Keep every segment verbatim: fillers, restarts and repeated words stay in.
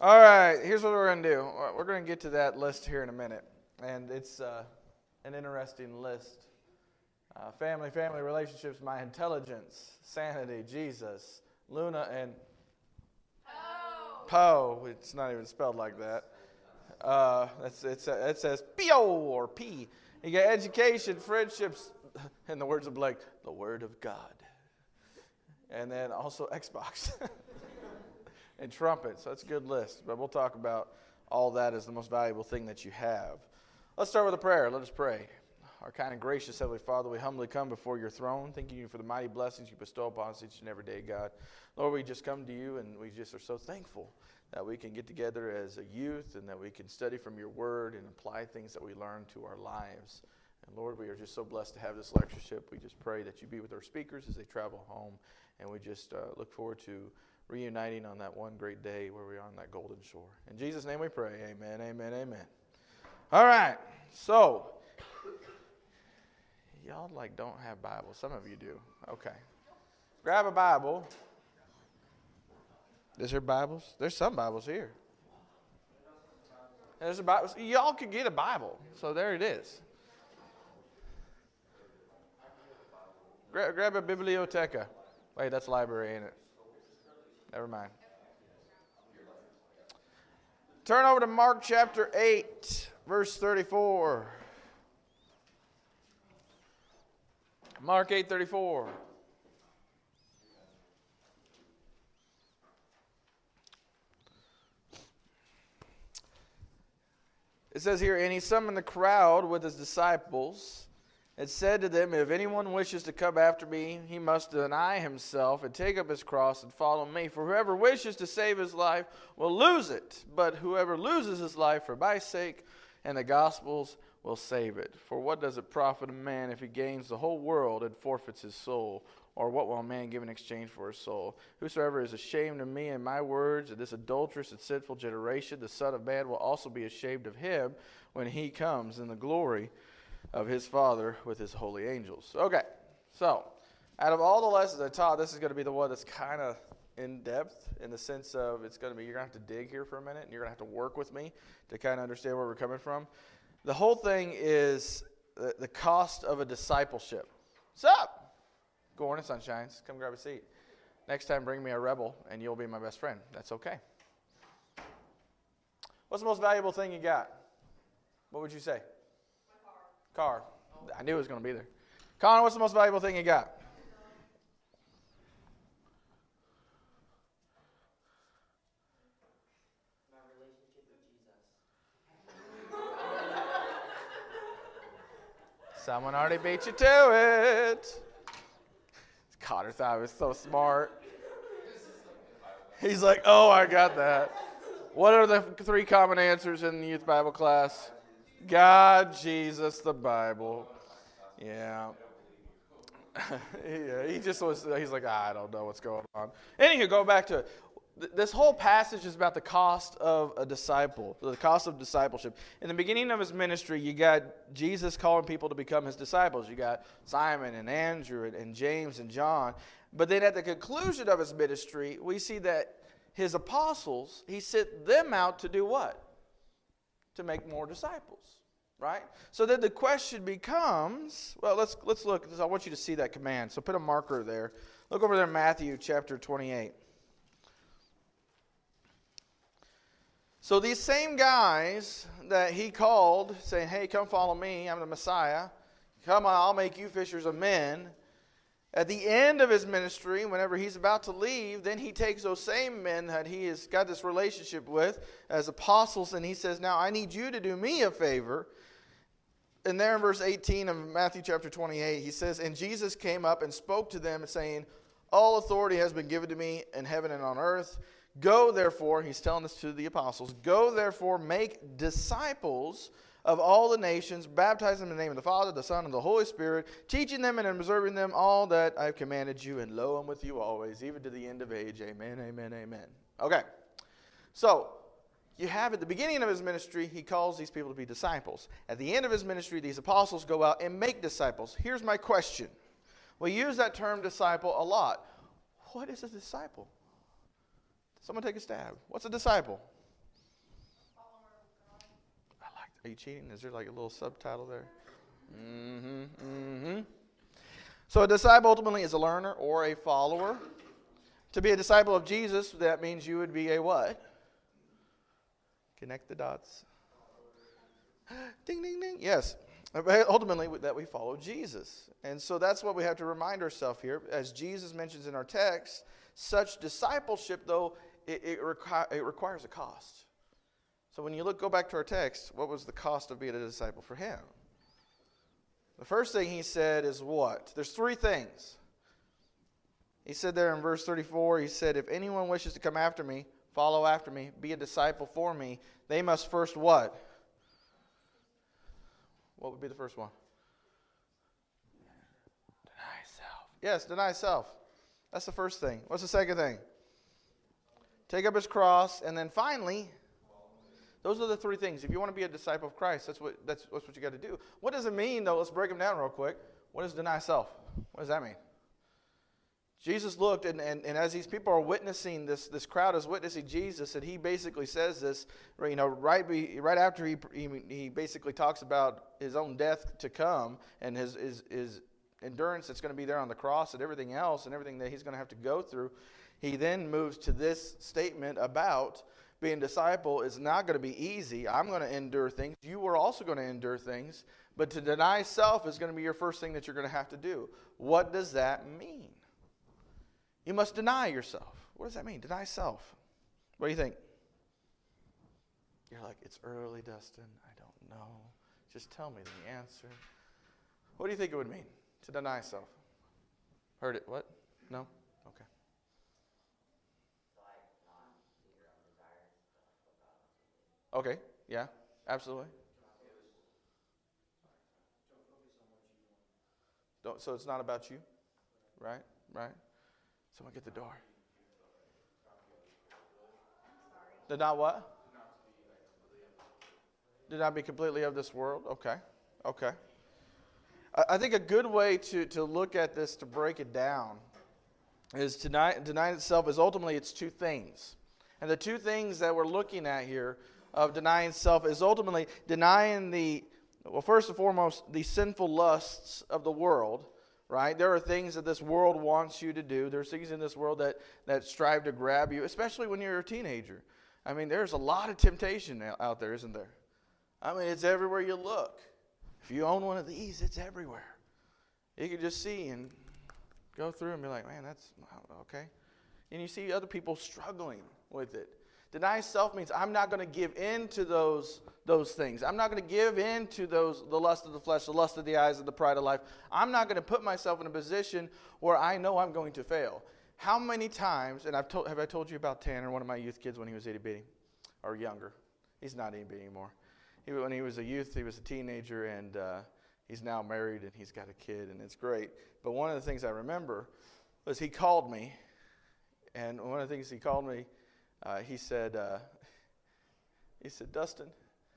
All right, here's what we're going to do. We're going to get to that list here in a minute. And it's uh, an interesting list. Uh, family, family relationships, my intelligence, sanity, Jesus, Luna, and Poe. Po. It's not even spelled like that. Uh, it's, it's, it says P O or P. You got education, friendships, in the words of Blake, the Word of God. And then also Xbox. And trumpets. So that's a good list. But we'll talk about all that as the most valuable thing that you have. Let's start with a prayer. Let us pray. Our kind and gracious Heavenly Father, we humbly come before your throne, thanking you for the mighty blessings you bestow upon us each and every day, God. Lord, we just come to you, and we just are so thankful that we can get together as a youth and that we can study from your word and apply things that we learn to our lives. And Lord, we are just so blessed to have this lectureship. We just pray that you be with our speakers as they travel home, and we just uh, look forward to reuniting on that one great day where we are on that golden shore. In Jesus' name we pray. Amen, amen, amen. All right, so y'all like don't have Bibles. Some of you do. Okay. Grab a Bible. Is there Bibles? There's some Bibles here. There's a Bible. Y'all could get a Bible. So there it is. Grab, grab a biblioteca. Wait, that's library, ain't it? Never mind. Turn over to Mark chapter eight, verse thirty-four. Mark eight thirty-four. It says here, and he summoned the crowd with his disciples and said to them, if anyone wishes to come after me, he must deny himself and take up his cross and follow me. For whoever wishes to save his life will lose it, but whoever loses his life for my sake and the gospel's will save it. For what does it profit a man if he gains the whole world and forfeits his soul? Or what will a man give in exchange for his soul? Whosoever is ashamed of me and my words of this adulterous and sinful generation, the Son of Man will also be ashamed of him when he comes in the glory of his Father with his holy angels. Okay, so out of all the lessons I taught, this is going to be the one that's kind of in depth in the sense of it's going to be, you're going to have to dig here for a minute and you're going to have to work with me to kind of understand where we're coming from. The whole thing is the, the cost of a discipleship. What's up? Good morning, sunshines. Come grab a seat. Next time, bring me a rebel and you'll be my best friend. That's okay. What's the most valuable thing you got? What would you say? Car. I knew it was going to be there. Connor, what's the most valuable thing you got? My relationship with Jesus. Someone already beat you to it. Connor thought I was so smart. He's like, oh, I got that. What are the three common answers in the youth Bible class? God, Jesus, the Bible. Yeah. yeah. He just was, he's like, I don't know what's going on. Anywho, go back to it. This whole passage is about the cost of a disciple, the cost of discipleship. In the beginning of his ministry, you got Jesus calling people to become his disciples. You got Simon and Andrew and, and James and John. But then at the conclusion of his ministry, we see that his apostles, he sent them out to do what? To make more disciples, right? So then the question becomes, well, let's let's look. I want you to see that command. So put a marker there. Look over there in Matthew chapter twenty-eight. So these same guys that he called, saying, hey, come follow me, I'm the Messiah. Come on, I'll make you fishers of men. At the end of his ministry, whenever he's about to leave, then he takes those same men that he has got this relationship with as apostles, and he says, now I need you to do me a favor. And there in verse eighteen of Matthew chapter twenty-eight, he says, and Jesus came up and spoke to them, saying, all authority has been given to me in heaven and on earth. Go, therefore, he's telling this to the apostles, go, therefore, make disciples of all the nations, baptize them in the name of the Father, the Son, and the Holy Spirit, teaching them and observing them all that I've commanded you, and lo, I'm with you always, even to the end of age. Amen, amen, amen. Okay, so you have at the beginning of his ministry, he calls these people to be disciples. At the end of his ministry, these apostles go out and make disciples. Here's my question. We use that term disciple a lot. What is a disciple? Someone take a stab. What's a disciple? Are you cheating? Is there like a little subtitle there? Mm-hmm, mm-hmm. So a disciple ultimately is a learner or a follower. To be a disciple of Jesus, that means you would be a what? Connect the dots. Ding, ding, ding. Yes. Ultimately, that we follow Jesus. And so that's what we have to remind ourselves here. As Jesus mentions in our text, such discipleship, though, it, it, requi- it requires a cost. So when you look, go back to our text, what was the cost of being a disciple for him? The first thing he said is what? There's three things. He said there in verse thirty-four, he said, if anyone wishes to come after me, follow after me, be a disciple for me, they must first what? What would be the first one? Deny self. Yes, deny self. That's the first thing. What's the second thing? Take up his cross. And then finally, those are the three things. If you want to be a disciple of Christ, that's what that's, that's what you got to do. What does it mean, though? Let's break them down real quick. What does deny self? What does that mean? Jesus looked, and, and, and as these people are witnessing this, this crowd is witnessing Jesus, and he basically says this, you know, right be, right after he, he he basically talks about his own death to come and his his, his endurance that's going to be there on the cross and everything else and everything that he's going to have to go through. He then moves to this statement about being a disciple is not going to be easy. I'm going to endure things. You are also going to endure things, but to deny self is going to be your first thing that you're going to have to do. What does that mean? You must deny yourself. What does that mean? Deny self. What do you think? You're like, it's early, Dustin. I don't know. Just tell me the answer. What do you think it would mean to deny self? Heard it? What? No? Okay. Okay. Yeah. Absolutely. Don't. So it's not about you, right? Right. Someone get the door. Did not what? Did not be completely of this world. Okay. Okay. I, I think a good way to, to look at this, to break it down, is to deny, deny itself is ultimately it's two things. And the two things that we're looking at here of denying self is ultimately denying the, well, first and foremost, the sinful lusts of the world. Right? There are things that this world wants you to do. There's things in this world that, that strive to grab you, especially when you're a teenager. I mean, there's a lot of temptation out there, isn't there? I mean, it's everywhere you look. If you own one of these, it's everywhere. You can just see and go through and be like, man, that's okay. And you see other people struggling with it. Deny self means I'm not going to give in to those, those things. I'm not going to give in to those, the lust of the flesh, the lust of the eyes, and the pride of life. I'm not going to put myself in a position where I know I'm going to fail. How many times, and I've told, have I told you about Tanner, one of my youth kids when he was itty bitty, or younger? He's not itty bitty anymore. He, when he was a youth, he was a teenager, and uh, he's now married, and he's got a kid, and it's great. But one of the things I remember was he called me, and one of the things he called me, Uh, he said, uh, he said, Dustin,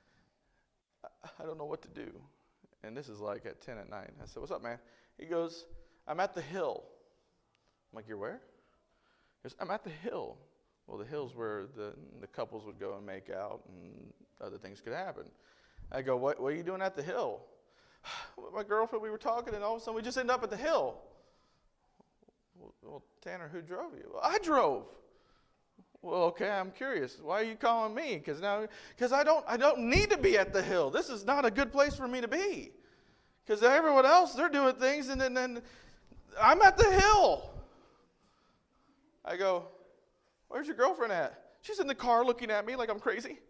I, I don't know what to do. And this is like at ten at night. I said, what's up, man? He goes, I'm at the hill. I'm like, you're where? He goes, I'm at the hill. Well, the hill's where the, the couples would go and make out and other things could happen. I go, what, what are you doing at the hill? My girlfriend, we were talking, and all of a sudden we just ended up at the hill. Well, well Tanner, who drove you? Well, I drove. Well, okay, I'm curious. Why are you calling me? Because now, because I don't, I don't need to be at the hill. This is not a good place for me to be. Because everyone else, they're doing things, and then, then I'm at the hill. I go, where's your girlfriend at? She's in the car looking at me like I'm crazy.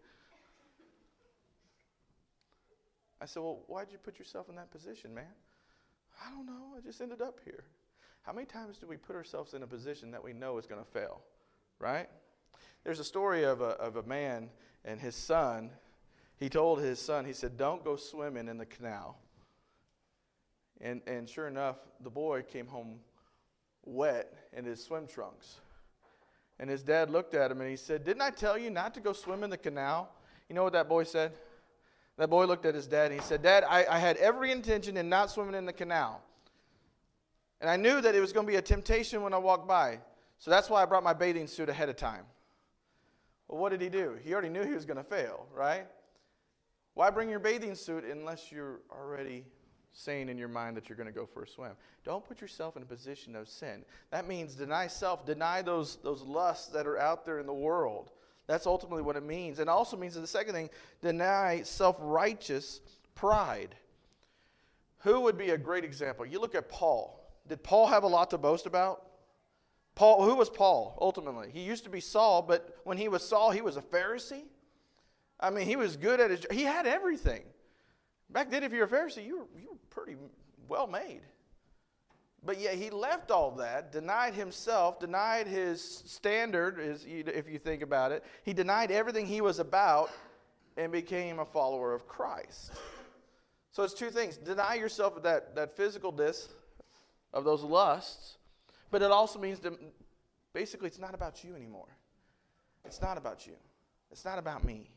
I said, well, why'd you put yourself in that position, man? I don't know. I just ended up here. How many times do we put ourselves in a position that we know is going to fail, right? There's a story of a of a man and his son. He told his son, he said, don't go swimming in the canal. And and sure enough, the boy came home wet in his swim trunks. And his dad looked at him and he said, didn't I tell you not to go swim in the canal? You know what that boy said? That boy looked at his dad and he said, Dad, I, I had every intention in not swimming in the canal. And I knew that it was going to be a temptation when I walked by. So that's why I brought my bathing suit ahead of time. Well, what did he do? He already knew he was going to fail, right? Why bring your bathing suit unless you're already saying in your mind that you're going to go for a swim? Don't put yourself in a position of sin. That means deny self, deny those, those lusts that are out there in the world. That's ultimately what it means. And it also means that the second thing, deny self-righteous pride. Who would be a great example? You look at Paul. Did Paul have a lot to boast about? Paul, who was Paul ultimately? He used to be Saul, but when he was Saul, he was a Pharisee. I mean, he was good at his job. He had everything. Back then, if you're a Pharisee, you were, you were pretty well made. But yet he left all that, denied himself, denied his standard, if you think about it. He denied everything he was about and became a follower of Christ. So it's two things. Deny yourself of that, that physicalness of those lusts, but it also means that basically it's not about you anymore. It's not about you. It's not about me.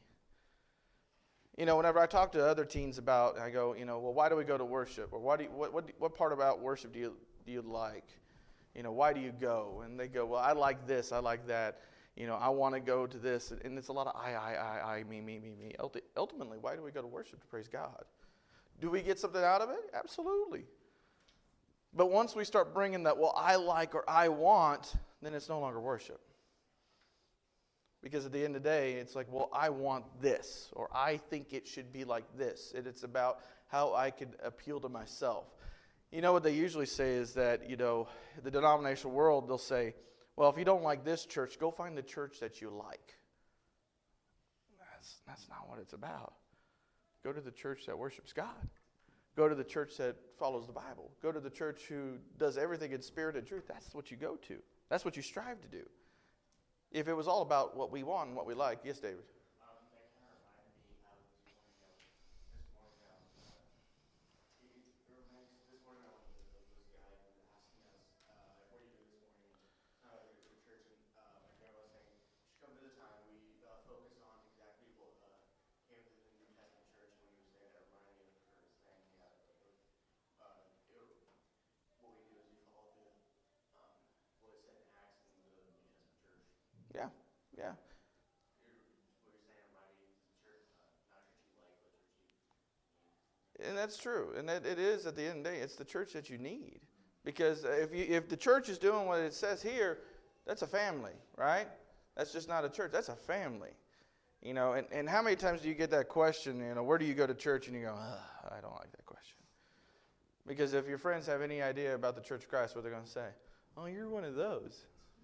You know, whenever I talk to other teens about, I go, you know, well, why do we go to worship? Or why do you, what, what what part about worship do you do you like? You know, why do you go? And they go, well, I like this, I like that. You know, I want to go to this. And it's a lot of I, I, I, I, me, me, me, me. Ultimately, why do we go to worship? To praise God. Do we get something out of it? Absolutely. But once we start bringing that, well, I like or I want, then it's no longer worship. Because at the end of the day, it's like, well, I want this, or I think it should be like this. And it's about how I could appeal to myself. You know what they usually say is that, you know, the denominational world, they'll say, well, if you don't like this church, go find the church that you like. That's, that's not what it's about. Go to the church that worships God. Go to the church that follows the Bible. Go to the church who does everything in spirit and truth. That's what you go to. That's what you strive to do. If it was all about what we want and what we like. Yes, David? Um, that kind of reminded me, I was this morning, this morning, um, he, it reminds, this morning I went to this, this guy and asking us, uh, what do you do this morning? Uh, I go to church, and uh, my grandma was saying, she come to the time we uh, focus on exactly what uh, came to the New Testament church, and when you were saying that, it reminded me of her saying, yeah, uh, it, what we do is we follow the, um, what it said in Acts in the New Testament church. Yeah, yeah. And that's true. And it, it is, at the end of the day, it's the church that you need. Because if you, if the church is doing what it says here, that's a family, right? That's just not a church. That's a family. You know, and, and how many times do you get that question, you know, where do you go to church? And you go, I don't like that question. Because if your friends have any idea about the Church of Christ, what they're going to say? Oh, you're one of those.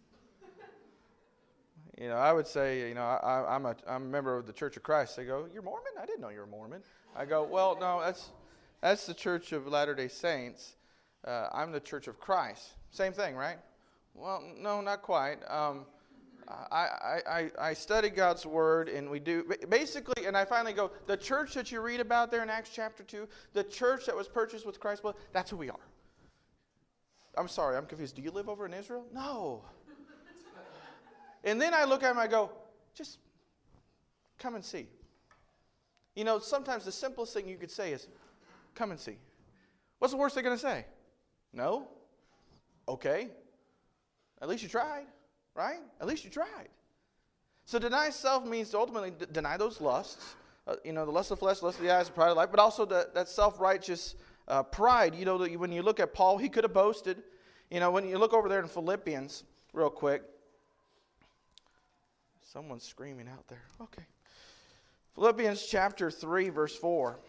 You know, I would say, you know, I, I'm, a, I'm a member of the Church of Christ. They go, you're Mormon? I didn't know you were Mormon. I go, well, no, that's that's the Church of Latter-day Saints. Uh, I'm the Church of Christ. Same thing, right? Well, no, not quite. Um, I, I, I study God's Word, and we do, basically, and I finally go, the church that you read about there in Acts chapter two, the church that was purchased with Christ's blood, that's who we are. I'm sorry, I'm confused. Do you live over in Israel? No. And then I look at him and I go, just come and see. You know, sometimes the simplest thing you could say is, come and see. What's the worst they're going to say? No? Okay. At least you tried, right? At least you tried. So deny self means to ultimately d- deny those lusts. Uh, you know, the lust of the flesh, lust of the eyes, the pride of life, but also the, that self-righteous uh, pride. You know, that when you look at Paul, he could have boasted. You know, when you look over there in Philippians, real quick. Someone's screaming out there. Okay. Philippians chapter three, verse four.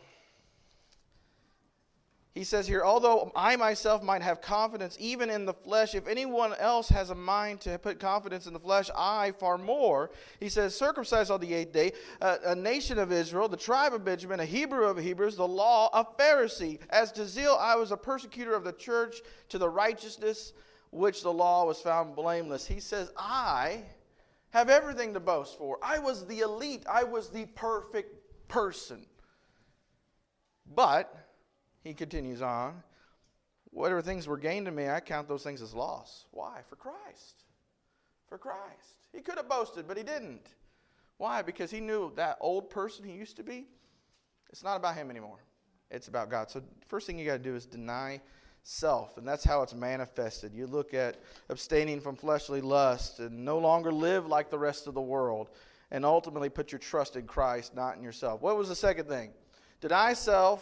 He says here, although I myself might have confidence even in the flesh, if anyone else has a mind to put confidence in the flesh, I far more. He says, circumcised on the eighth day, a, a nation of Israel, the tribe of Benjamin, a Hebrew of Hebrews, the law, a Pharisee. As to zeal, I was a persecutor of the church, to the righteousness which the law was found blameless. He says, I have everything to boast for. I was the elite. I was the perfect person. But, he continues on, whatever things were gained to me, I count those things as loss. Why? For Christ. For Christ. He could have boasted, but he didn't. Why? Because he knew that old person he used to be, it's not about him anymore. It's about God. So the first thing you got to do is deny self, and that's how it's manifested. You look at abstaining from fleshly lust and no longer live like the rest of the world. and ultimately put your trust in Christ, not in yourself. What was the second thing? Deny self.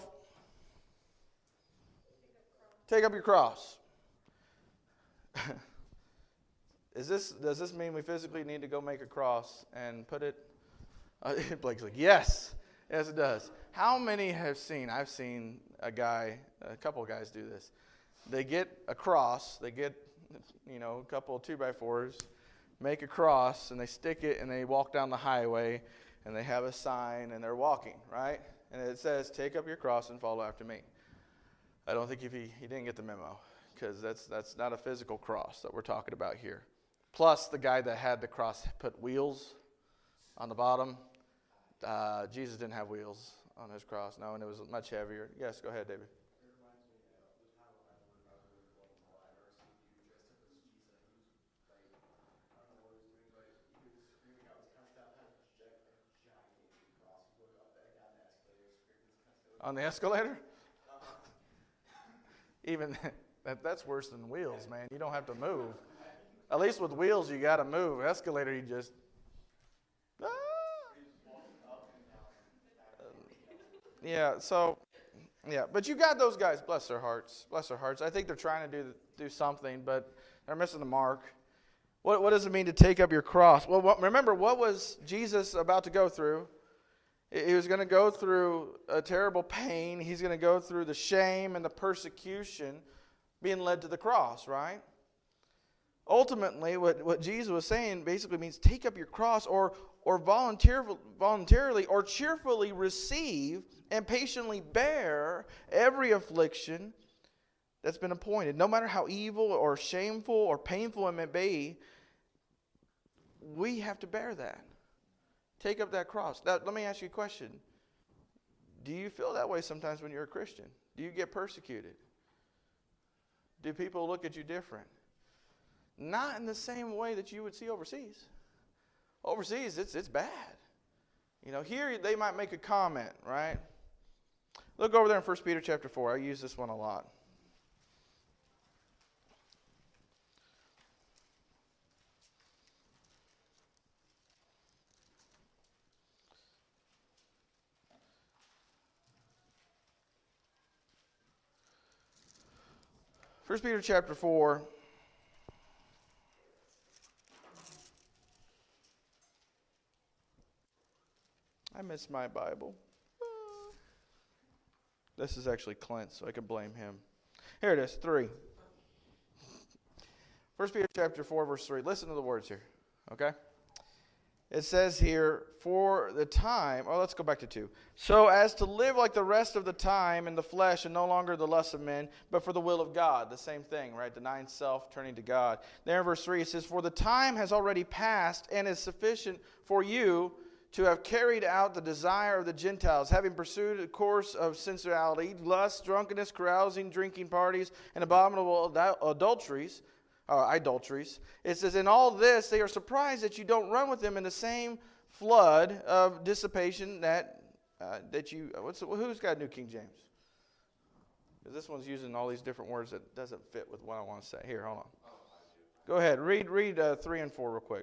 Take up your cross. Is this, does this mean we physically need to go make a cross and put it? Uh, Blake's like, yes. Yes, it does. How many have seen, I've seen a guy, a couple of guys do this. They get a cross, they get, you know, a couple of two by fours, make a cross, and they stick it, and they walk down the highway, and they have a sign, and they're walking, right? And it says, take up your cross and follow after me. I don't think if he, he didn't get the memo, because that's that's not a physical cross that we're talking about here. Plus, the guy that had the cross put wheels on the bottom. Uh, Jesus didn't have wheels on his cross, no, and it was much heavier. Yes, go ahead, David. It reminds me of the time when I was when I was really involved in the live, I ever seen you dressed up as Jesus. He was like, I don't know what he was doing, but he was screaming out this kind of stuff. Had a giant, a gigantic cross. He was going up that down the escalator, screaming this kind of stuff. On the escalator? Uh-huh. Even that, that's worse than wheels, man. You don't have to move. At least with wheels, you got to move. Escalator, you just. Ah! Yeah, so, yeah. But you got those guys, bless their hearts. Bless their hearts. I think they're trying to do do something, but they're missing the mark. What, what does it mean to take up your cross? Well, what, remember, what was Jesus about to go through? He was going to go through a terrible pain. He's going to go through the shame and the persecution being led to the cross, right? Ultimately, what, what Jesus was saying basically means take up your cross or, or volunteer, voluntarily or cheerfully receive and patiently bear every affliction that's been appointed. No matter how evil or shameful or painful it may be, we have to bear that. Take up that cross. Now, let me ask you a question. Do you feel that way sometimes when you're a Christian? Do you get persecuted? Do people look at you different? Not in the same way that you would see overseas. Overseas, it's it's bad. You know, here they might make a comment, right? Look over there in First Peter chapter four. I use this one a lot. First Peter chapter four. I missed my Bible. This is actually Clint, so I can blame him. Here it is, three. First Peter chapter four, verse three. Listen to the words here, okay? It says here, for the time, oh, let's go back to two. So as to live like the rest of the time in the flesh and no longer the lusts of men, but for the will of God. The same thing, right? Denying self, turning to God. There in verse three, it says, for the time has already passed and is sufficient for you to have carried out the desire of the Gentiles, having pursued a course of sensuality, lust, drunkenness, carousing, drinking parties, and abominable adulteries, or idolatries. It says, in all this they are surprised that you don't run with them in the same flood of dissipation that uh, that you. What's who's got New King James? Because this one's using all these different words that doesn't fit with what I want to say. Here, hold on. Go ahead. Read read uh, three and four real quick.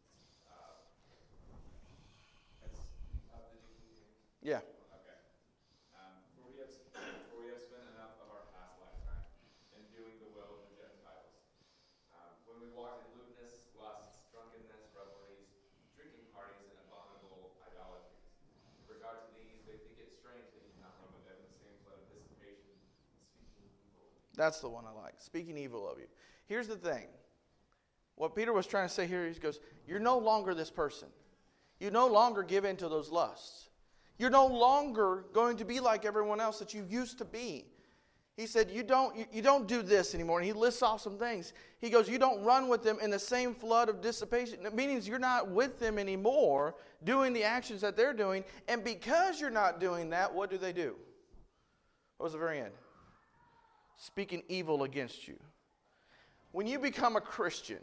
Yeah. Okay. Um, for, we have, for we have spent enough of our past lifetime in doing the will of the Gentiles. Um, when we walked in lewdness, lusts, drunkenness, revelries, drinking parties, and abominable idolatries. In regard to these, they think it strange that you do not run with them in the same flood of dissipation, speaking evil. That's the one I like. Speaking evil of you. Here's the thing. What Peter was trying to say here, he goes, you're no longer this person. You no longer give in to those lusts. You're no longer going to be like everyone else that you used to be. He said, you don't, you, you don't do this anymore. And he lists off some things. He goes, you don't run with them in the same flood of dissipation. That means you're not with them anymore doing the actions that they're doing. And because you're not doing that, what do they do? What was the very end? Speaking evil against you. When you become a Christian,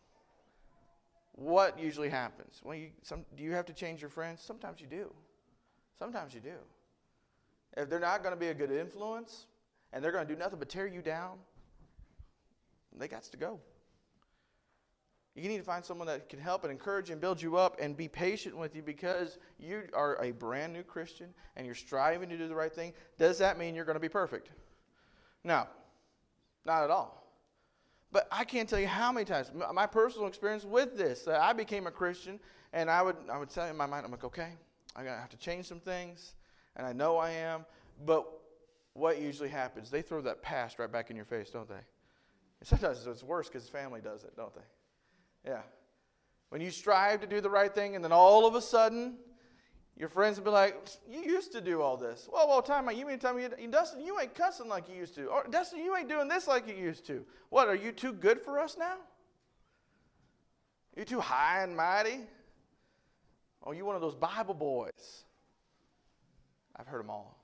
what usually happens? Well, you, some, do you have to change your friends? Sometimes you do. Sometimes you do. If they're not going to be a good influence and they're going to do nothing but tear you down, they got to go. You need to find someone that can help and encourage and build you up and be patient with you because you are a brand new Christian and you're striving to do the right thing. Does that mean you're going to be perfect? No, not at all. But I can't tell you how many times, my personal experience with this, that I became a Christian and I would I would tell you in my mind, I'm like, okay, I'm going to have to change some things, and I know I am. But what usually happens, they throw that past right back in your face, don't they? And sometimes it's worse because family does it, don't they? Yeah. When you strive to do the right thing and then all of a sudden your friends will be like, you used to do all this. Well, well, time out. You mean to tell me, Dustin, you ain't cussing like you used to. Or, Dustin, you ain't doing this like you used to. What, are you too good for us now? You too high and mighty? Oh, you one of those Bible boys. I've heard them all.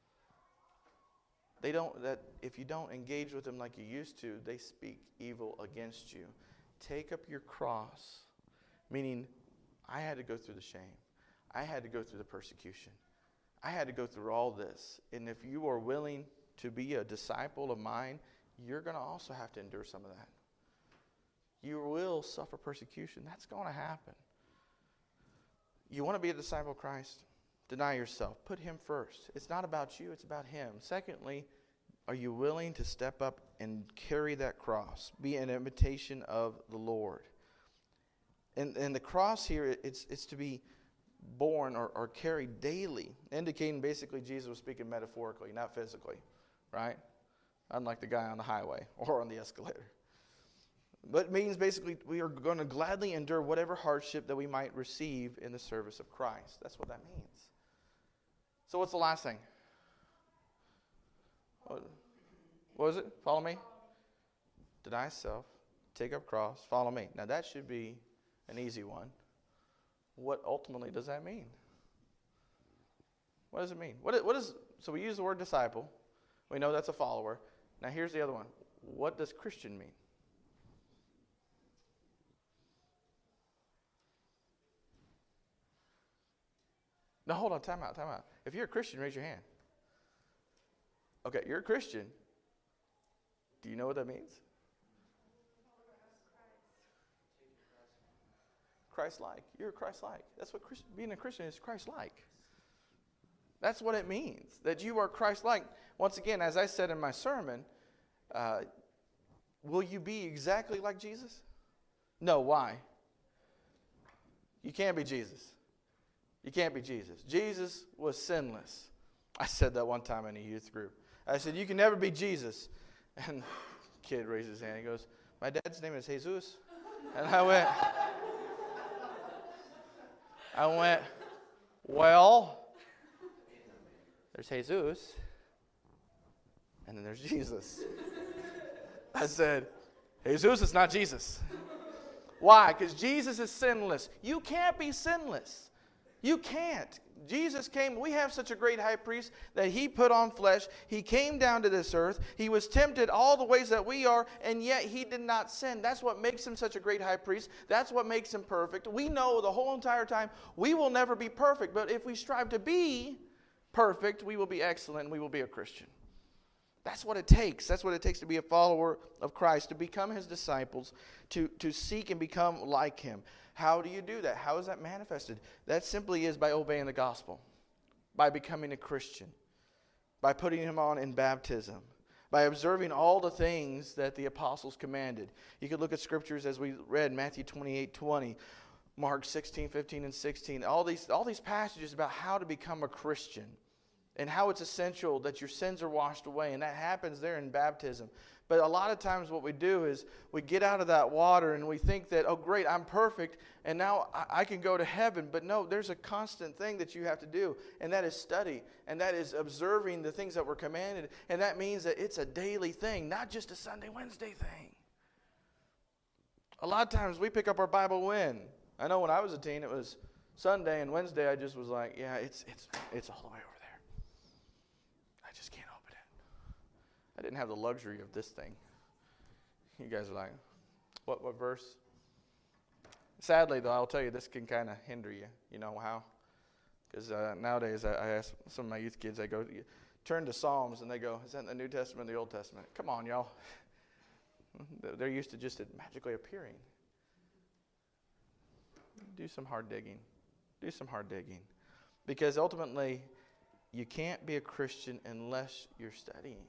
They don't, that if you don't engage with them like you used to, they speak evil against you. Take up your cross, meaning I had to go through the shame. I had to go through the persecution. I had to go through all this. And if you are willing to be a disciple of mine, you're going to also have to endure some of that. You will suffer persecution. That's going to happen. You want to be a disciple of Christ? Deny yourself. Put him first. It's not about you, it's about him. Secondly, are you willing to step up and carry that cross? Be an imitation of the Lord. And, and the cross here, it's, it's to be borne or, or carried daily, indicating basically Jesus was speaking metaphorically, not physically, right? Unlike the guy on the highway or on the escalator. But it means basically we are going to gladly endure whatever hardship that we might receive in the service of Christ. That's what that means. So what's the last thing? What was it? Follow me? Deny self, take up cross, follow me. Now that should be an easy one. What ultimately does that mean? What does it mean? What, what is, so we use the word disciple. We know that's a follower. Now here's the other one. What does Christian mean? No, hold on, time out, time out. If you're a Christian, raise your hand. Okay, you're a Christian. Do you know what that means? Christ-like. You're Christ-like. That's what Christ, being a Christian is, Christ-like. That's what it means, that you are Christ-like. Once again, as I said in my sermon, uh, will you be exactly like Jesus? No, why? You can't be Jesus. You can't be Jesus. Jesus was sinless. I said that one time in a youth group. I said, you can never be Jesus. And the kid raised his hand. He goes, my dad's name is Jesus. And I went, I went, well, there's Jesus, and then there's Jesus. I said, Jesus is not Jesus. Why? Because Jesus is sinless. You can't be sinless. You can't. Jesus came, we have such a great high priest that he put on flesh. He came down to this earth. He was tempted all the ways that we are, and yet he did not sin. That's what makes him such a great high priest. That's what makes him perfect. We know the whole entire time we will never be perfect, but if we strive to be perfect, we will be excellent and we will be a Christian. That's what it takes. That's what it takes to be a follower of Christ, to become his disciples, to, to seek and become like him. How do you do that? How is that manifested? That simply is by obeying the gospel, by becoming a Christian, by putting him on in baptism, by observing all the things that the apostles commanded. You could look at scriptures as we read, Matthew twenty-eight twenty, Mark sixteen fifteen and sixteen, all these, all these passages about how to become a Christian and how it's essential that your sins are washed away, and that happens there in baptism. But a lot of times what we do is we get out of that water and we think that, oh great, I'm perfect, and now I, I can go to heaven. But no, there's a constant thing that you have to do, and that is study, and that is observing the things that were commanded. And that means that it's a daily thing, not just a Sunday, Wednesday thing. A lot of times we pick up our Bible when? I know when I was a teen, it was Sunday, and Wednesday I just was like, yeah, it's it's it's all the way over there. I just can't open it. I didn't have the luxury of this thing. You guys are like, what what verse? Sadly, though, I'll tell you, this can kind of hinder you. You know how? Because uh, nowadays, I, I ask some of my youth kids, I go, turn to Psalms, and they go, is that in the New Testament or the Old Testament? Come on, y'all. They're used to just it magically appearing. do some hard digging. Do some hard digging. Because ultimately, you can't be a Christian unless you're studying.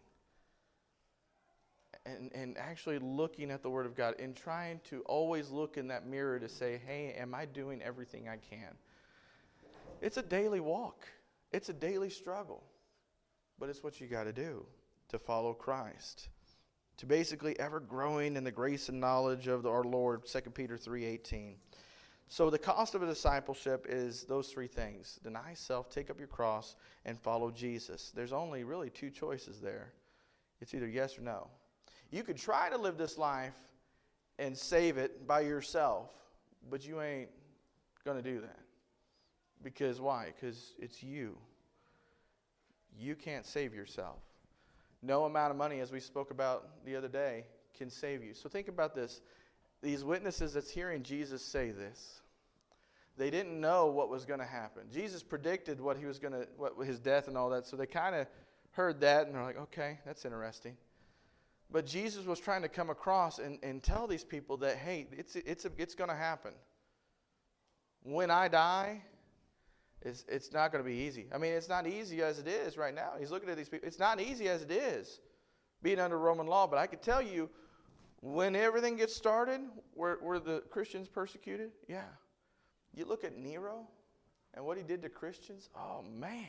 And, and actually looking at the Word of God and trying to always look in that mirror to say, hey, am I doing everything I can? It's a daily walk. It's a daily struggle. But it's what you got to do to follow Christ. To basically ever growing in the grace and knowledge of our Lord, Second Peter three eighteen. So the cost of a discipleship is those three things. Deny self, take up your cross, and follow Jesus. There's only really two choices there. It's either yes or no. You could try to live this life and save it by yourself, but you ain't going to do that. Because why? Because it's you. You can't save yourself. No amount of money, as we spoke about the other day, can save you. So think about this. These witnesses that's hearing Jesus say this, they didn't know what was going to happen. Jesus predicted what he was going to, what his death and all that. So they kind of heard that and they're like, okay, that's interesting. But Jesus was trying to come across and, and tell these people that, hey, it's it's a, it's going to happen. When I die, it's it's not going to be easy. I mean, it's not easy as it is right now. He's looking at these people. It's not easy as it is being under Roman law. But I can tell you, when everything gets started, were, were the Christians persecuted? Yeah. You look at Nero and what he did to Christians. Oh, man.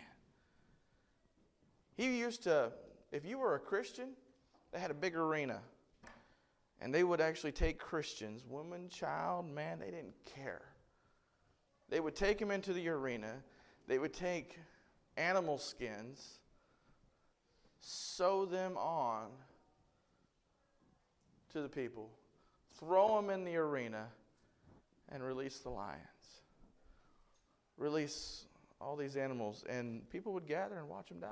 He used to, if you were a Christian, they had a big arena. And they would actually take Christians, woman, child, man, they didn't care. They would take them into the arena. They would take animal skins, sew them on to the people, throw them in the arena, and release the lions. Release all these animals, and people would gather and watch them die.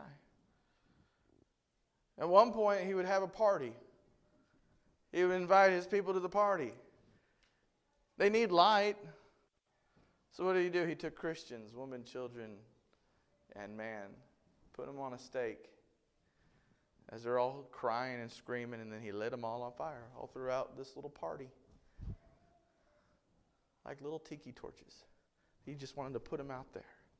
At one point, he would have a party. He would invite his people to the party. They need light. So what did he do? He took Christians, women, children, and man, put them on a stake as they're all crying and screaming, and then he lit them all on fire all throughout this little party. Like little tiki torches. He just wanted to put them out there.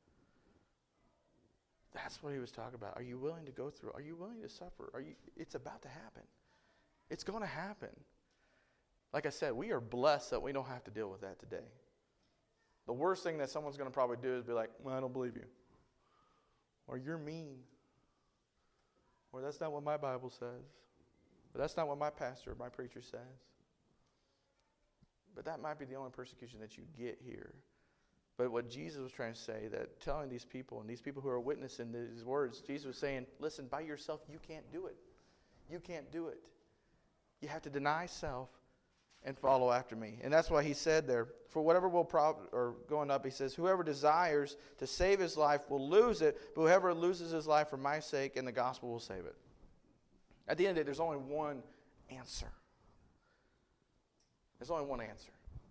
That's what he was talking about. Are you willing to go through? Are you willing to suffer? Are you? It's about to happen. It's going to happen. Like I said, we are blessed that we don't have to deal with that today. The worst thing that someone's going to probably do is be like, well, I don't believe you. Or you're mean. Or that's not what my Bible says. But that's not what my pastor or my preacher says. But that might be the only persecution that you get here. But what Jesus was trying to say, that telling these people, and these people who are witnessing these words, Jesus was saying, listen, by yourself, you can't do it. You can't do it. You have to deny self and follow after me. And that's why he said there, for whatever will profit, or going up, he says, whoever desires to save his life will lose it, but whoever loses his life for my sake and the gospel will save it. At the end of it, there's only one answer. There's only one answer.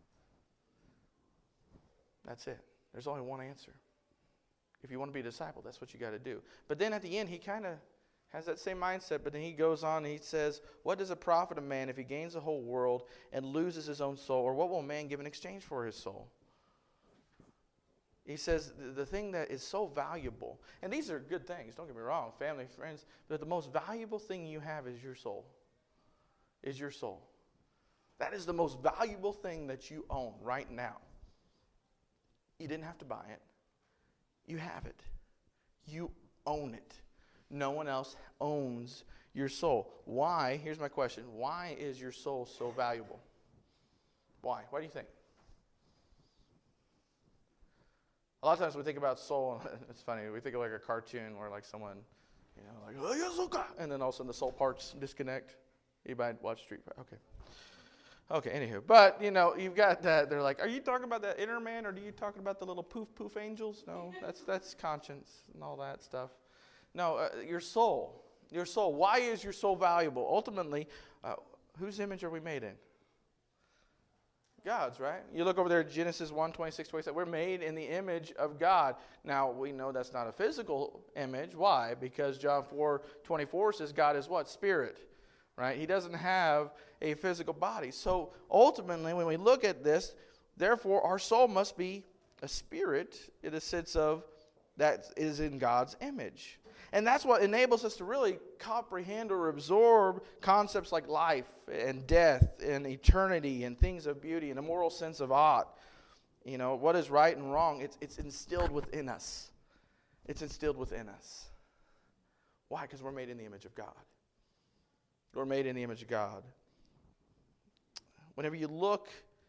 That's it. There's only one answer. If you want to be a disciple, that's what you got to do. But then at the end, he kind of has that same mindset, but then he goes on and he says, what does it profit a man if he gains the whole world and loses his own soul? Or what will a man give in exchange for his soul? He says the thing that is so valuable, and these are good things, don't get me wrong, family, friends, but the most valuable thing you have is your soul. Is your soul. That is the most valuable thing that you own right now. You didn't have to buy it. You have it. You own it. No one else owns your soul. Why? Here's my question. Why is your soul so valuable? Why? Why do you think? A lot of times we think about soul, and it's funny, we think of like a cartoon where like someone, you know, like, oh, yes, okay, and then all of a sudden the soul parts disconnect. Anybody watch Street Fighter? Okay. Okay, anywho. But, you know, you've got that. They're like, are you talking about that inner man, or are you talking about the little poof, poof angels? No, that's that's conscience and all that stuff. No, uh, your soul. Your soul. Why is your soul valuable? Ultimately, uh, whose image are we made in? God's, right? You look over there at Genesis one, twenty-six, twenty-seven. We're made in the image of God. Now, we know that's not a physical image. Why? Because John four, twenty-four says God is what? Spirit. Right? He doesn't have a physical body. So ultimately, when we look at this, Therefore, our soul must be a spirit in a sense of that is in God's image. And that's what enables us to really comprehend or absorb concepts like life and death and eternity and things of beauty and a moral sense of ought. You know, what is right and wrong, it's, it's instilled within us. It's instilled within us. Why? Because we're made in the image of God. We're made in the image of God. Whenever you look,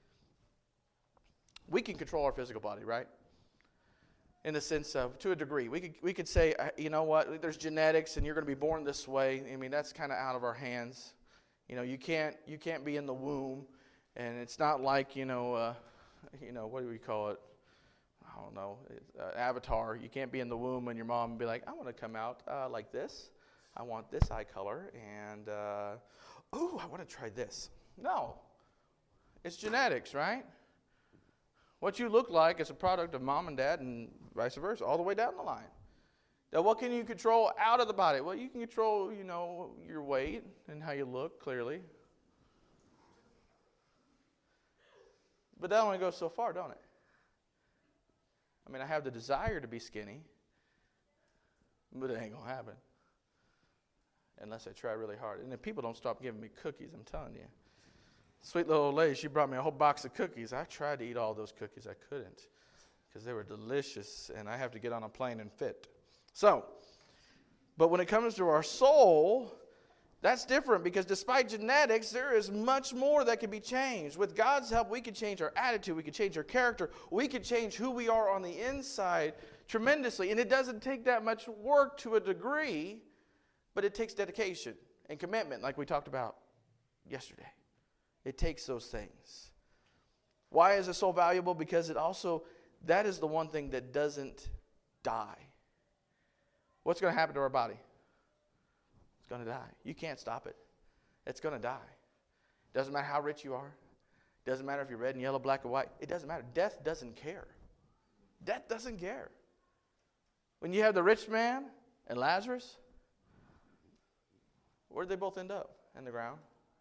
we can control our physical body, right? In the sense of, to a degree, we could we could say, you know what, there's genetics and you're going to be born this way. I mean, that's kind of out of our hands. You know, you can't you can't be in the womb, and it's not like, you know, uh, you know, what do we call it? I don't know, uh, Avatar. You can't be in the womb and your mom and be like, I want to come out uh, like this. I want this eye color, and uh, ooh, I want to try this. No, it's genetics, right? What you look like is a product of mom and dad and vice versa, all the way down the line. Now, what can you control out of the body? Well, you can control, you know, your weight and how you look, clearly. But that only goes so far, don't it? I mean, I have the desire to be skinny, but it ain't going to happen unless I try really hard. And if people don't stop giving me cookies, I'm telling you. Sweet little old lady, she brought me a whole box of cookies. I tried to eat all those cookies. I couldn't because they were delicious, and I have to get on a plane and fit. So, but when it comes to our soul, that's different because despite genetics, there is much more that can be changed. With God's help, we can change our attitude. We can change our character. We can change who we are on the inside tremendously. And it doesn't take that much work to a degree, but it takes dedication and commitment like we talked about yesterday. It takes those things. Why is it so valuable? Because it also, that is the one thing that doesn't die. What's going to happen to our body? It's going to die. You can't stop it. It's going to die. Doesn't matter how rich you are. Doesn't matter if you're red and yellow, black and white. It doesn't matter. Death doesn't care. Death doesn't care. When you have the rich man and Lazarus, where'd they both end up? In the ground.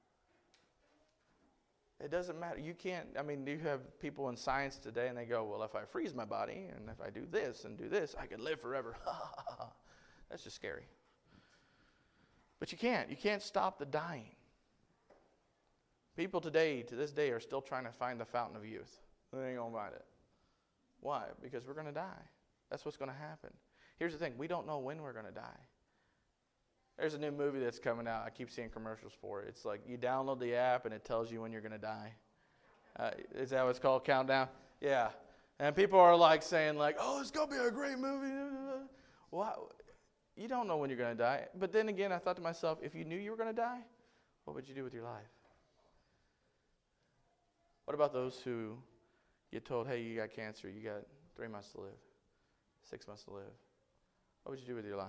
It doesn't matter. You can't, I mean, you have people in science today and they go, well, if I freeze my body and if I do this and do this, I can live forever. That's just scary. But you can't. You can't stop the dying. People today, to this day, are still trying to find the fountain of youth. They ain't going to find it. Why? Because we're going to die. That's what's going to happen. Here's the thing. We don't know when we're going to die. There's a new movie that's coming out. I keep seeing commercials for it. It's like you download the app and it tells you when you're going to die. Uh, is that what it's called? Countdown? Yeah. And people are like saying like, oh, it's going to be a great movie. Well, you don't know when you're going to die. But then again, I thought to myself, if you knew you were going to die, what would you do with your life? What about those who get told, hey, you got cancer, you got three months to live, six months to live? What would you do with your life?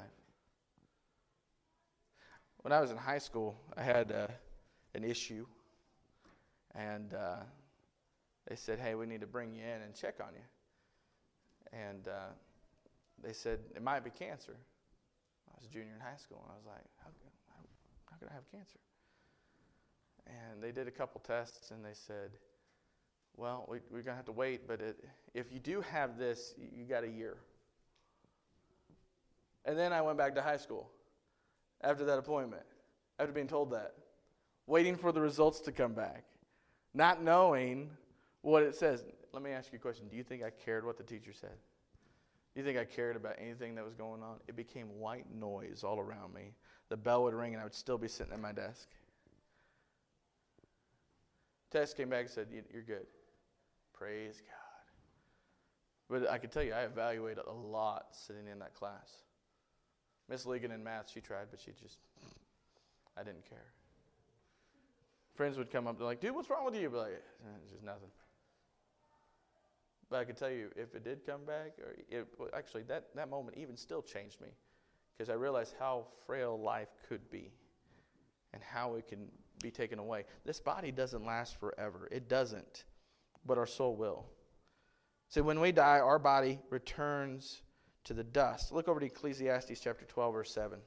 When I was in high school, I had uh, an issue, and uh, they said, hey, we need to bring you in and check on you. And uh, they said, it might be cancer. I was a junior in high school, and I was like, how, how, how could I have cancer? And they did a couple tests, and they said, well, we, we're going to have to wait, but it, if you do have this, you got a year. And then I went back to high school. After that appointment, after being told that, waiting for the results to come back, not knowing what it says. Let me ask you a question. Do you think I cared what the teacher said? Do you think I cared about anything that was going on? It became white noise all around me. The bell would ring and I would still be sitting at my desk. Test came back and said, you're good. Praise God. But I can tell you, I evaluated a lot sitting in that class. Miss Ligon in math, she tried, but she just, I didn't care. Friends would come up, they're like, dude, what's wrong with you? But like, eh, it's just nothing. But I can tell you, if it did come back, or it, well, actually that, that moment even still changed me, because I realized how frail life could be and how it can be taken away. This body doesn't last forever. It doesn't, but our soul will. So when we die, our body returns to the dust. Look over to Ecclesiastes chapter twelve, verse seven.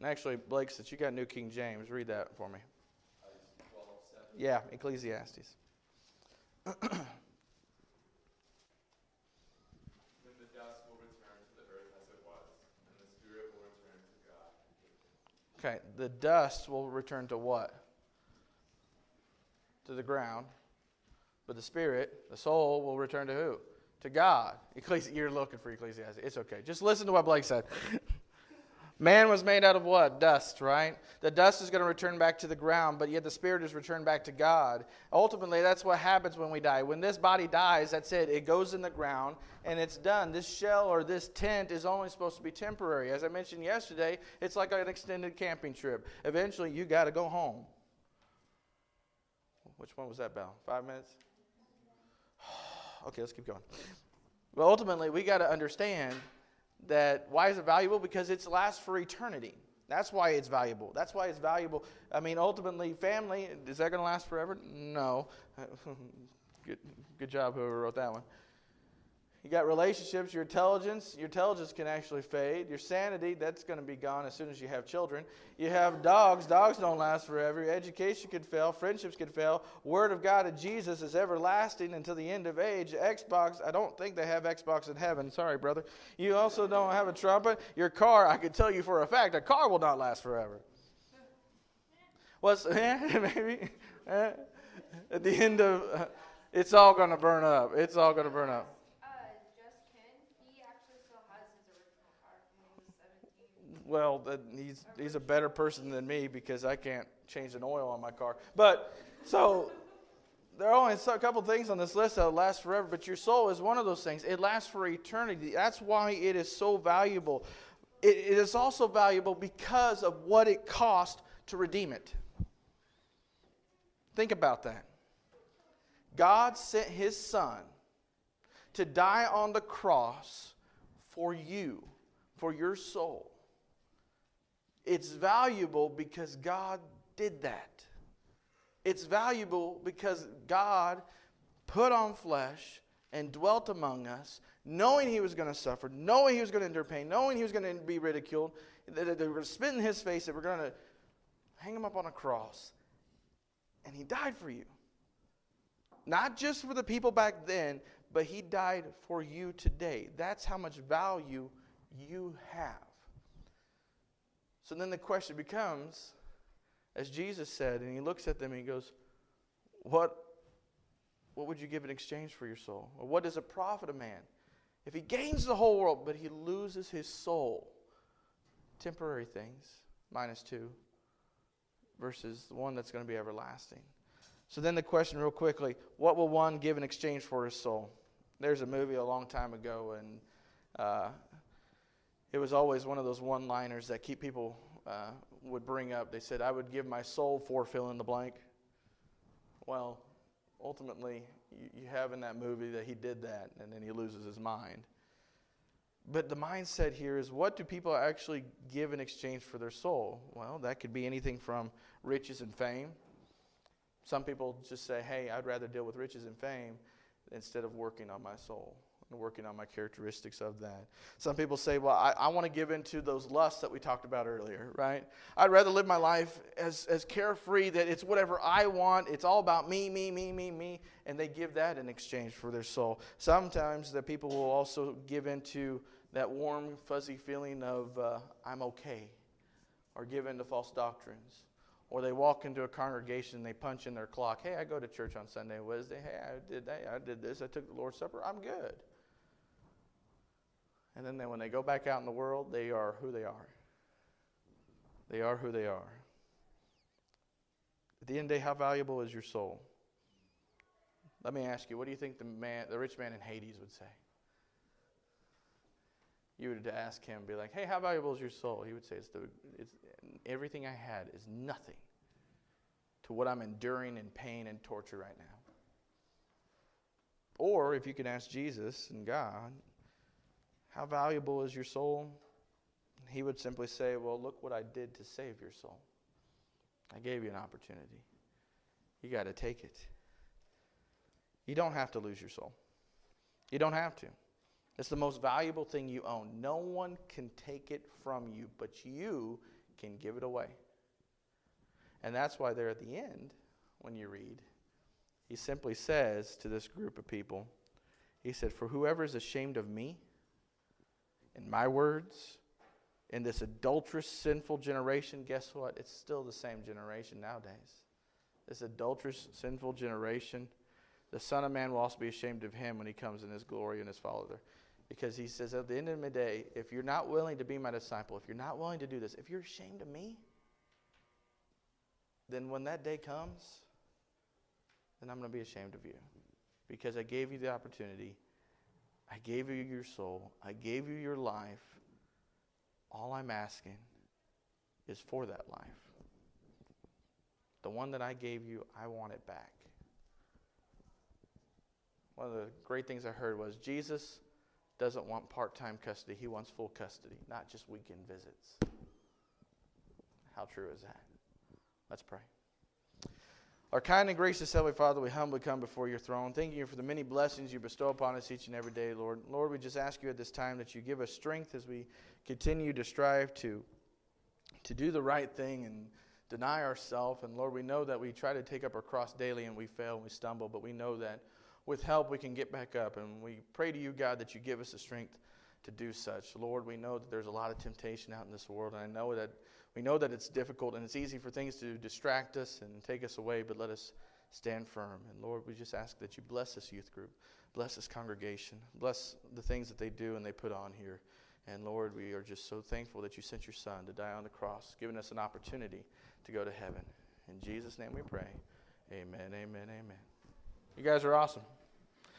And actually, Blake, since you got New King James, read that for me. Yeah, Ecclesiastes. Then the dust will return to the earth as it was, and the spirit will return to God. Okay, the dust will return to what? To the ground. But the spirit, the soul, will return to who? To God. Ecclesi- You're looking for Ecclesiastes. It's okay. Just listen to what Blake said. Man was made out of what? Dust, right? The dust is going to return back to the ground, but yet the spirit is returned back to God. Ultimately, that's what happens when we die. When this body dies, that's it. It goes in the ground, and it's done. This shell or this tent is only supposed to be temporary. As I mentioned yesterday, it's like an extended camping trip. Eventually, you got to go home. Which one was that bell? Five minutes? Okay, let's keep going. But ultimately, we got to understand that why is it valuable? Because it lasts for eternity. That's why it's valuable. That's why it's valuable. I mean, ultimately, family, is that going to last forever? No. good, good job, whoever wrote that one. You got relationships, your intelligence. Your intelligence can actually fade. Your sanity, that's going to be gone as soon as you have children. You have dogs. Dogs don't last forever. Your education could fail. Friendships could fail. Word of God of Jesus is everlasting until the end of age. Xbox, I don't think they have Xbox in heaven. Sorry, brother. You also don't have a trumpet. Your car, I can tell you for a fact, a car will not last forever. What's, maybe? At the end of, uh, it's all going to burn up. It's all going to burn up. Well, that he's he's a better person than me because I can't change an oil on my car. But so there are only a couple things on this list that will last forever. But your soul is one of those things. It lasts for eternity. That's why it is so valuable. It, it is also valuable because of what it cost to redeem it. Think about that. God sent His Son to die on the cross for you, for your soul. It's valuable because God did that. It's valuable because God put on flesh and dwelt among us, knowing He was going to suffer, knowing He was going to endure pain, knowing He was going to be ridiculed, that they were going to spit in His face, that we're going to hang Him up on a cross. And He died for you. Not just for the people back then, but He died for you today. That's how much value you have. So then the question becomes, as Jesus said, and He looks at them and He goes, what, what would you give in exchange for your soul? Or what does it profit a man if he gains the whole world, but he loses his soul? Temporary things, minus two, versus the one that's going to be everlasting. So then the question real quickly, what will one give in exchange for his soul? There's a movie a long time ago, and uh, it was always one of those one-liners that keep people uh, would bring up. They said, I would give my soul for fill in the blank. Well, ultimately, you, you have in that movie that he did that, and then he loses his mind. But the mindset here is, what do people actually give in exchange for their soul? Well, that could be anything from riches and fame. Some people just say, hey, I'd rather deal with riches and fame instead of working on my soul and working on my characteristics of that. Some people say, well, I, I want to give into those lusts that we talked about earlier, right? I'd rather live my life as, as carefree, that it's whatever I want. It's all about me, me, me, me, me. And they give that in exchange for their soul. Sometimes the people will also give into that warm, fuzzy feeling of uh, I'm okay, or give into false doctrines. Or they walk into a congregation and they punch in their clock. Hey, I go to church on Sunday and Wednesday. Hey, I did that. I did this. I took the Lord's Supper. I'm good. And then they, when they go back out in the world, they are who they are. They are who they are. At the end of the day, how valuable is your soul? Let me ask you, what do you think the man, the rich man in Hades would say? You would ask him, be like, hey, how valuable is your soul? He would say, it's the, it's, everything I had is nothing to what I'm enduring in pain and torture right now. Or if you could ask Jesus and God, how valuable is your soul? He would simply say, well, look what I did to save your soul. I gave you an opportunity. You got to take it. You don't have to lose your soul. You don't have to. It's the most valuable thing you own. No one can take it from you, but you can give it away. And that's why there at the end, when you read, he simply says to this group of people, he said, for whoever is ashamed of me, in my words, in this adulterous, sinful generation, guess what? It's still the same generation nowadays. This adulterous, sinful generation, the Son of Man will also be ashamed of him when he comes in his glory and his Father. Because he says at the end of the day, if you're not willing to be my disciple, if you're not willing to do this, if you're ashamed of me, then when that day comes, then I'm going to be ashamed of you. Because I gave you the opportunity. I gave you your soul. I gave you your life. All I'm asking is for that life. The one that I gave you, I want it back. One of the great things I heard was Jesus doesn't want part-time custody. He wants full custody, not just weekend visits. How true is that? Let's pray. Our kind and gracious Heavenly Father, we humbly come before your throne. Thank you for the many blessings you bestow upon us each and every day, Lord. Lord, we just ask you at this time that you give us strength as we continue to strive to, to do the right thing and deny ourselves. And Lord, we know that we try to take up our cross daily and we fail and we stumble, but we know that with help we can get back up. And we pray to you, God, that you give us the strength to do such. Lord, we know that there's a lot of temptation out in this world, and I know that we know that it's difficult and it's easy for things to distract us and take us away, but let us stand firm. And Lord, we just ask that you bless this youth group, bless this congregation, bless the things that they do and they put on here. And Lord, we are just so thankful that you sent your Son to die on the cross, giving us an opportunity to go to heaven. In Jesus' name we pray. Amen, amen, amen. You guys are awesome.